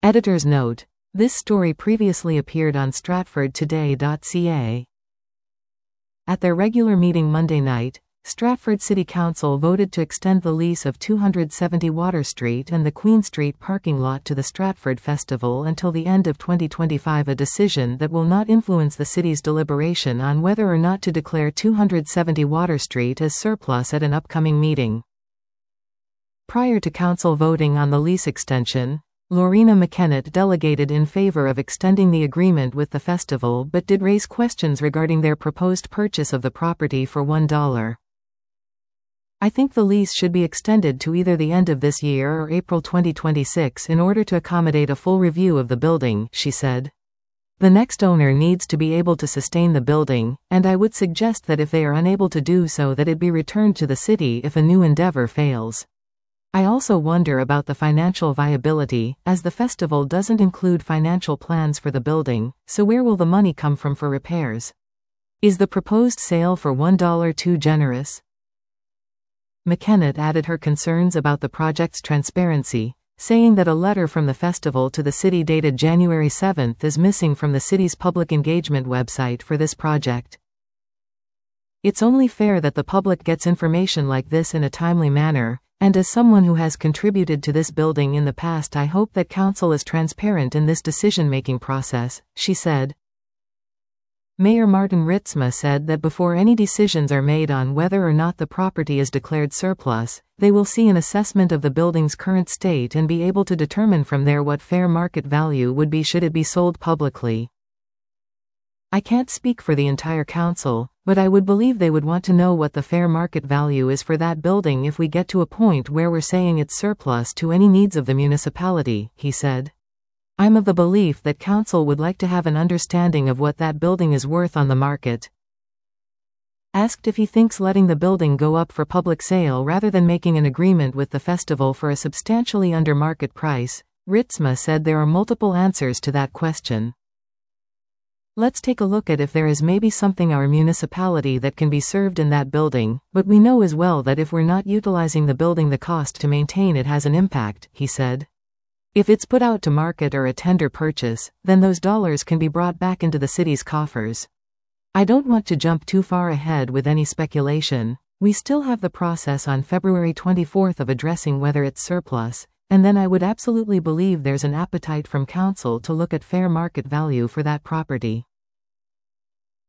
Editor's note: this story previously appeared on stratfordtoday.ca. At their regular meeting Monday night, Stratford City Council voted to extend the lease of 270 Water Street and the Queen Street parking lot to the Stratford Festival until the end of 2025, a decision that will not influence the city's deliberation on whether or not to declare 270 Water Street as surplus at an upcoming meeting. Prior to council voting on the lease extension, Lorena McKennett delegated in favor of extending the agreement with the festival but did raise questions regarding their proposed purchase of the property for $1. I think the lease should be extended to either the end of this year or April 2026 in order to accommodate a full review of the building, she said. The next owner needs to be able to sustain the building, and I would suggest that if they are unable to do so, that it be returned to the city if a new endeavor fails. I also wonder about the financial viability, as the festival doesn't include financial plans for the building, so where will the money come from for repairs? Is the proposed sale for $1 too generous? McKennett added her concerns about the project's transparency, saying that a letter from the festival to the city dated January 7 is missing from the city's public engagement website for this project. It's only fair that the public gets information like this in a timely manner, and as someone who has contributed to this building in the past, I hope that council is transparent in this decision-making process, she said. Mayor Martin Ritsma said that before any decisions are made on whether or not the property is declared surplus, they will see an assessment of the building's current state and be able to determine from there what fair market value would be should it be sold publicly. I can't speak for the entire council, but I would believe they would want to know what the fair market value is for that building if we get to a point where we're saying it's surplus to any needs of the municipality, he said. I'm of the belief that council would like to have an understanding of what that building is worth on the market. Asked if he thinks letting the building go up for public sale rather than making an agreement with the festival for a substantially under market price, Ritsma said there are multiple answers to that question. Let's take a look at if there is maybe something our municipality that can be served in that building, but we know as well that if we're not utilizing the building, the cost to maintain it has an impact, he said. If it's put out to market or a tender purchase, then those dollars can be brought back into the city's coffers. I don't want to jump too far ahead with any speculation. We still have the process on February 24 of addressing whether it's surplus, and then I would absolutely believe there's an appetite from council to look at fair market value for that property.